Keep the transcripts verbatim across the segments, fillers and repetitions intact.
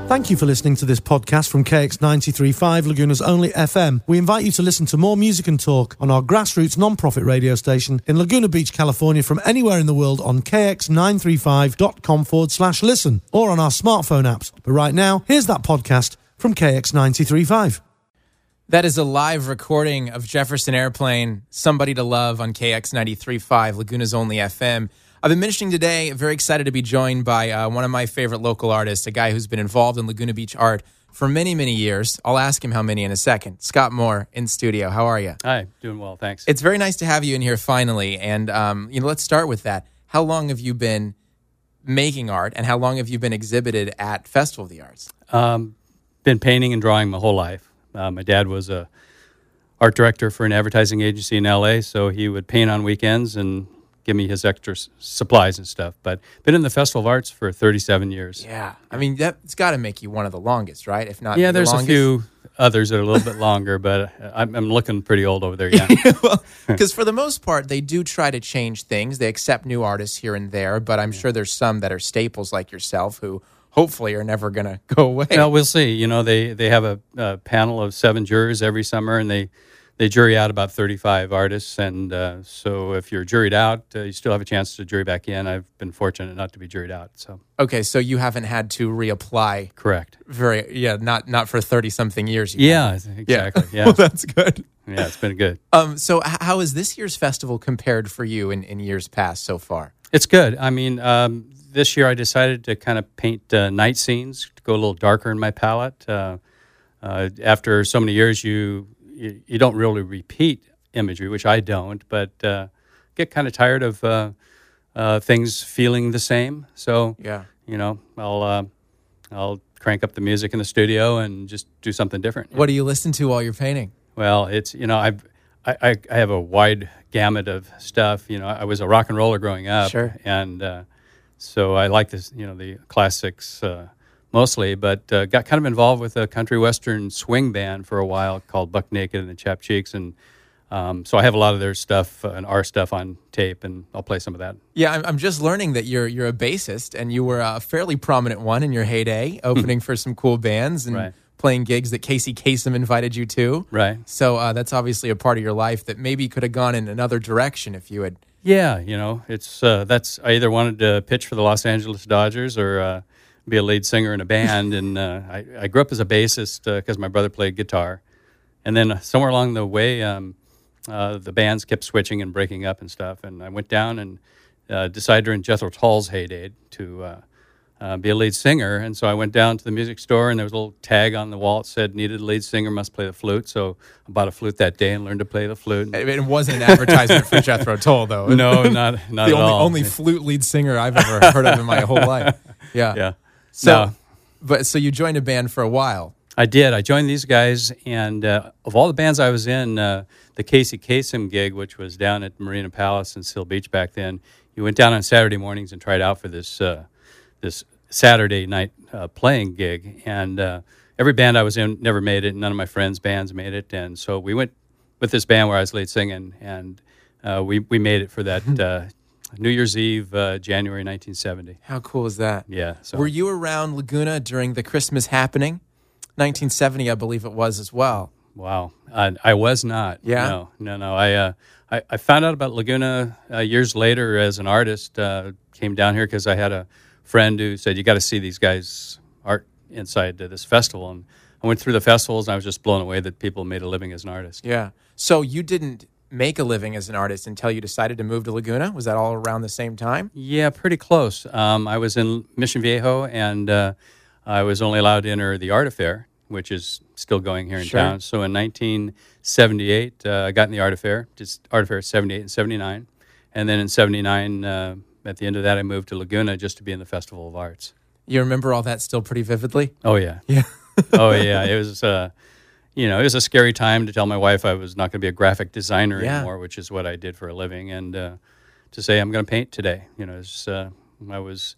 Thank you for listening to this podcast from K X ninety-three point five, Laguna's only F M. We invite you to listen to more music and talk on our grassroots non-profit radio station in Laguna Beach, California, from anywhere in the world on k x nine three five dot com forward slash listen or on our smartphone apps. But right now, here's that podcast from K X ninety-three point five. That is a live recording of Jefferson Airplane, Somebody to Love on K X ninety-three point five, Laguna's only F M. I've been mentioning today, very excited to be joined by uh, one of my favorite local artists, a guy who's been involved in Laguna Beach art for many, many years. I'll ask him how many in a second. Scott Moore in studio. How are you? Hi, doing well, thanks. It's very nice to have you in here finally. And um, you know, let's start with that. How long have you been making art, and how long have you been exhibited at Festival of the Arts? Um, been painting and drawing my whole life. Uh, my dad was a art director for an advertising agency in L A, so he would paint on weekends and give me his extra s- supplies and stuff. But been in the Festival of Arts for thirty-seven years. Yeah. I mean, that's got to make you one of the longest, right? If not Yeah, the there's longest. a few others that are a little bit longer, but I'm, I'm looking pretty old over there, yeah. Well, because for the most part, they do try to change things. They accept new artists here and there, but I'm sure there's some that are staples like yourself who hopefully are never going to go away. Well, we'll see. You know, they, they have a, a panel of seven jurors every summer, and they, they jury out about thirty-five artists. And uh, so if you're juried out, uh, you still have a chance to jury back in. I've been fortunate not to be juried out. So Okay, so you haven't had to reapply. correct. Very, yeah, not not for thirty-something years. You Yeah, haven't. exactly. Yeah, Well, that's good. yeah, it's been good. Um, so h- how is this year's festival compared for you in, in years past so far? It's good. I mean, um, this year I decided to kind of paint uh, night scenes, to go a little darker in my palette. Uh, uh, after so many years, you, you you don't really repeat imagery, which I don't, but uh, get kind of tired of uh, uh, things feeling the same. So, Yeah. you know, I'll uh, I'll crank up the music in the studio and just do something different. What do you listen to while you're painting? Well, it's, you know, I've, I, I, I have a wide gamut of stuff. You know, I was a rock and roller growing up. Sure. And uh, so I like this, you know, the classics uh, mostly, but uh, got kind of involved with a country western swing band for a while called Buck Naked and the Chap Cheeks. And um, so I have a lot of their stuff uh, and our stuff on tape, and I'll play some of that. Yeah, I'm, I'm just learning that you're you're a bassist, and you were a fairly prominent one in your heyday, opening for some cool bands and Right. playing gigs that Casey Kasem invited you to. Right. So uh, that's obviously a part of your life that maybe could have gone in another direction if you had. Yeah, you know, it's uh, that's I either wanted to pitch for the Los Angeles Dodgers or uh, be a lead singer in a band, and uh, I, I grew up as a bassist because my brother played guitar, and then somewhere along the way, um, uh, the bands kept switching and breaking up and stuff, and I went down and uh, decided during Jethro Tull's heyday to uh, uh, be a lead singer, and so I went down to the music store, and there was a little tag on the wall that said needed a lead singer, must play the flute. So I bought a flute that day and learned to play the flute. It it wasn't an advertisement for Jethro Tull, though. No, not not the at only, all. only flute lead singer I've ever heard of in my whole life. Yeah. Yeah. So, No. but so you joined a band for a while. I did. I joined these guys, and uh, of all the bands I was in, uh, the Casey Kasem gig, which was down at Marina Palace in Seal Beach back then, you went down on Saturday mornings and tried out for this uh, this Saturday night uh, playing gig. And uh, every band I was in never made it. None of my friends' bands made it. And so we went with this band where I was lead singing, and uh, we, we made it for that uh, New Year's Eve, uh, January nineteen seventy. How cool is that? Yeah. So. Were you around Laguna during the Christmas happening? nineteen seventy, I believe it was as well. Wow, uh, I was not. Yeah? No, no, no. I uh, I, I found out about Laguna uh, years later as an artist. Uh, came down here because I had a friend who said, you got to see these guys' art inside uh, this festival. And I went through the festivals, and I was just blown away that people made a living as an artist. Yeah. So you didn't make a living as an artist until you decided to move to Laguna? Was that all around the same time? Yeah, pretty close. Um, I was in Mission Viejo, and uh, I was only allowed to enter the art affair, which is still going here in Sure. town. So in nineteen seventy-eight, uh, I got in the art affair, just art affair seventy-eight and seventy-nine. And then in seventy-nine, uh, at the end of that, I moved to Laguna just to be in the Festival of Arts. You remember all that still pretty vividly? Oh, yeah. Yeah. Oh, yeah. It was, uh, you know, it was a scary time to tell my wife I was not going to be a graphic designer Yeah. anymore, which is what I did for a living. And uh, to say I'm going to paint today, you know, it's, uh, I was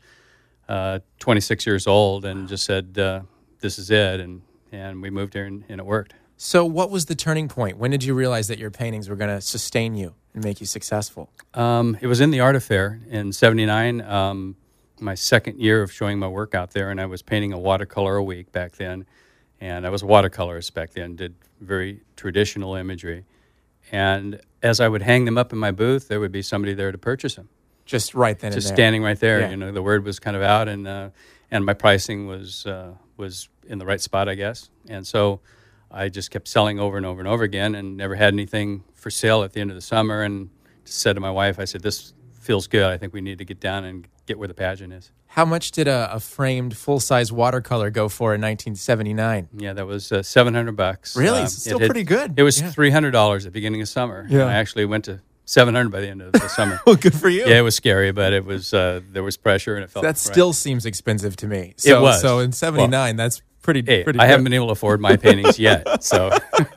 uh, twenty-six years old and just said, uh, this is it. And, and we moved here and, and it worked. So what was the turning point? When did you realize that your paintings were going to sustain you and make you successful? Um, it was in the art affair in seventy-nine. Um, my second year of showing my work out there, and I was painting a watercolor a week back then. And I was a watercolorist back then, did very traditional imagery. And as I would hang them up in my booth, there would be somebody there to purchase them. Just right then Just and there. standing right there. Yeah. You know, the word was kind of out, and uh, and my pricing was uh, was in the right spot, I guess. And so I just kept selling over and over and over again, and never had anything for sale at the end of the summer. And just said to my wife, I said, "This feels good. I think we need to get down and get where the pageant is." How much did a, a framed full-size watercolor go for in nineteen seventy-nine? Yeah, that was uh, seven hundred bucks. Really? Um, It's still it had- pretty good. It was Yeah. three hundred dollars at the beginning of summer. Yeah. And I actually went to seven hundred by the end of the summer. Well, good for you. Yeah, it was scary, but it was uh, there was pressure, and it felt That right. still seems expensive to me. So, was. So in seventy-nine, that's pretty, Hey, pretty I good. haven't been able to afford my paintings yet, so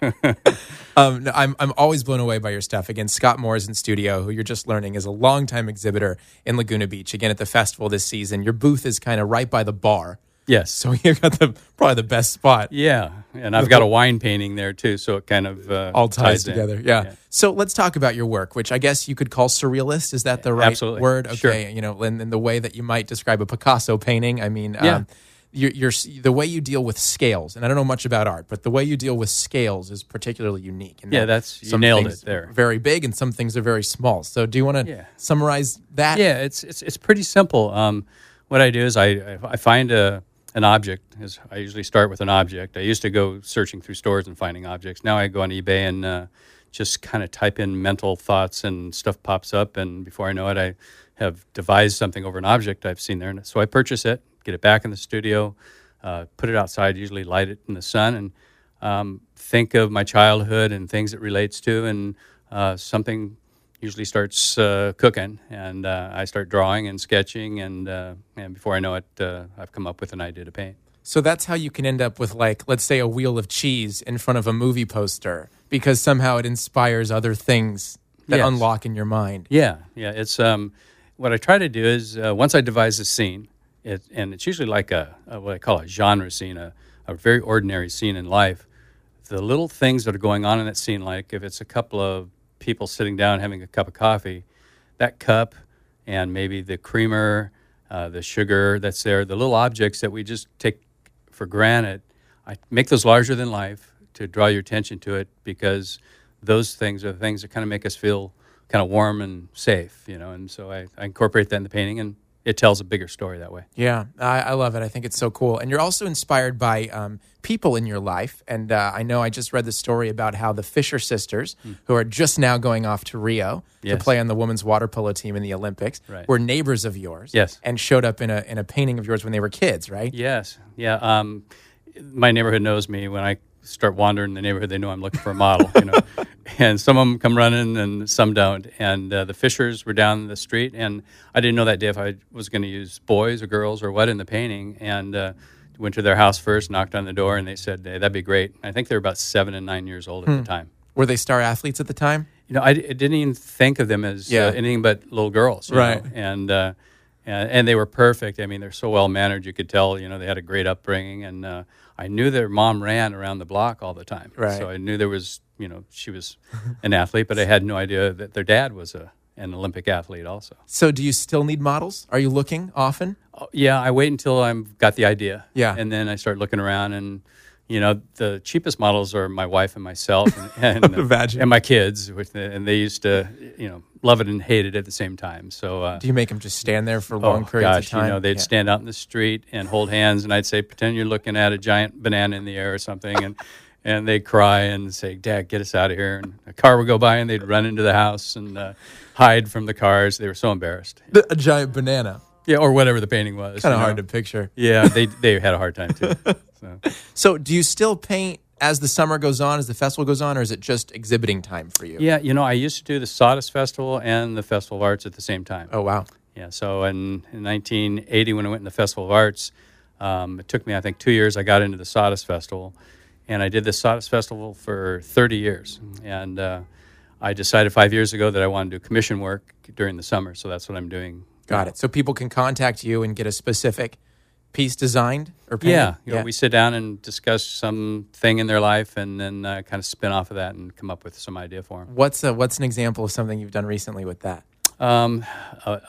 Um, no, I'm I'm always blown away by your stuff. Again, Scott Moore is in studio, who you're just learning is a longtime exhibitor in Laguna Beach. Again, at the festival this season, your booth is kind of right by the bar, yes, so you got the probably the best spot. yeah, and I've got a wine painting there too, so it kind of uh, All ties, in. together. Yeah. So let's talk about your work, which I guess you could call surrealist. Is that the right Absolutely. word? Okay. Sure. You know, in, in the way that you might describe a Picasso painting. I mean, Yeah. um, you're, you're, the way you deal with scales, and I don't know much about art, but the way you deal with scales is particularly unique. And Yeah, that that's- you some nailed things it there. are very big, and some things are very small. So, do you want to Yeah. summarize that? Yeah, it's it's it's pretty simple. Um, what I do is I I, I find a an object. Is I usually start with an object. I used to go searching through stores and finding objects. Now I go on eBay and uh, just kind of type in mental thoughts, and stuff pops up. And before I know it, I have devised something over an object I've seen there. And so I purchase it, get it back in the studio, uh, put it outside, usually light it in the sun, and um, think of my childhood and things it relates to, and uh, something usually starts uh, cooking, and uh, I start drawing and sketching, and uh, and before I know it, uh, I've come up with an idea to paint. So that's how you can end up with, like, let's say a wheel of cheese in front of a movie poster, because somehow it inspires other things that Yes. unlock in your mind. Yeah, yeah. It's um, what I try to do is uh, once I devise a scene, it, and it's usually like a, a what I call a genre scene, a, a very ordinary scene in life. The little things that are going on in that scene, like if it's a couple of people sitting down having a cup of coffee, that cup and maybe the creamer, uh, the sugar that's there, the little objects that we just take for granted, I make those larger than life to draw your attention to it, because those things are the things that kind of make us feel kind of warm and safe, you know. And so I, I incorporate that in the painting, and it tells a bigger story that way. Yeah, I, I love it. I think it's so cool. And you're also inspired by um, people in your life. And uh, I know I just read the story about how the Fisher sisters, mm. who are just now going off to Rio yes. to play on the women's water polo team in the Olympics, right. were neighbors of yours. Yes. And showed up in a in a painting of yours when they were kids, right? Yes. Yeah. Um, my neighborhood knows me. When I start wandering the neighborhood, they know I'm looking for a model, you know. And some of them come running and some don't. And uh, the Fishers were down the street, and I didn't know that day if I was going to use boys or girls or what in the painting. And uh, went to their house first, knocked on the door, and they said, hey, that'd be great. I think they were about seven and nine years old at hmm. the time. Were they star athletes at the time? You know, I, I didn't even think of them as Yeah. uh, anything but little girls. you Right. know. And, uh, and and they were perfect. I mean, they're so well mannered. You could tell, you know, they had a great upbringing. And uh, I knew their mom ran around the block all the time. Right. So I knew there was, you know, she was an athlete, but I had no idea that their dad was a an Olympic athlete also. So do you still need models? Are you looking often? Oh, yeah, I wait until I've got the idea. Yeah. And then I start looking around, and you know, the cheapest models are my wife and myself, and and, Imagine. and my kids, which, and they used to, you know, love it and hate it at the same time. So, uh, Do you make them just stand there for long oh periods gosh, of time? you know, they'd Yeah. stand out in the street and hold hands, and I'd say, pretend you're looking at a giant banana in the air or something, and and they'd cry and say, Dad, get us out of here. And a car would go by, and they'd run into the house and uh, hide from the cars. They were so embarrassed. A giant banana. Yeah, or whatever the painting was. Kind of you know. hard to picture. Yeah, they they had a hard time too. So. So do you still paint as the summer goes on, as the festival goes on, or is it just exhibiting time for you? Yeah, you know, I used to do the Sawdust Festival and the Festival of Arts at the same time. Oh, wow. Yeah, so in, in nineteen eighty, when I went in the Festival of Arts, um, it took me, I think, two years. I got into the Sawdust Festival, and I did the Sawdust Festival for thirty years. And uh, I decided five years ago that I wanted to do commission work during the summer, so that's what I'm doing. Got it. So people can contact you and get a specific piece designed or painted? Yeah, you know, we sit down and discuss something in their life, and then uh, kind of spin off of that and come up with some idea for them. What's a, what's an example of something you've done recently with that? Um, a, a,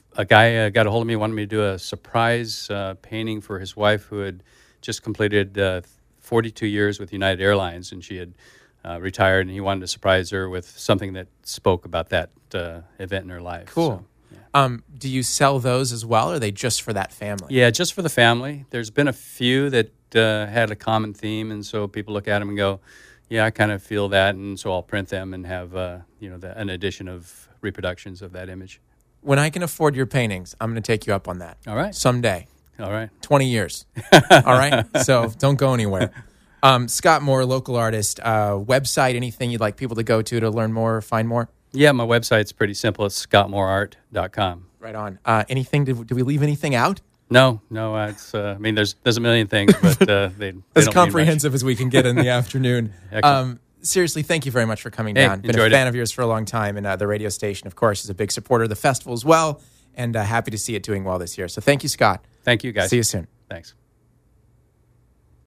a guy uh, got a hold of me, wanted me to do a surprise uh, painting for his wife who had just completed uh, forty-two years with United Airlines, and she had uh, retired, and he wanted to surprise her with something that spoke about that uh, event in her life. Cool. So, yeah. Um, do you sell those as well, or are they just for that family? Yeah, just for the family. There's been a few that uh, had a common theme, and so people look at them and go, yeah, I kind of feel that, and so I'll print them and have uh, you know the, an edition of reproductions of that image. When I can afford your paintings, I'm going to take you up on that. All right. Someday. All right. twenty years. All right? So don't go anywhere. Um, Scott Moore, local artist, uh, website, anything you'd like people to go to to learn more, find more? Yeah, my website's pretty simple. It's scott moore art dot com. Right on. Uh, anything, do, do we leave anything out? No, no. Uh, it's. Uh, I mean, there's there's a million things, but uh, they, they as don't comprehensive as we can get in the afternoon. Excellent. Um, seriously, thank you very much for coming Hey, down. Been a enjoyed fan it. of yours for a long time, and uh, the radio station, of course, is a big supporter of the festival as well, and uh, happy to see it doing well this year. So thank you, Scott. Thank you, guys. See you soon. Thanks.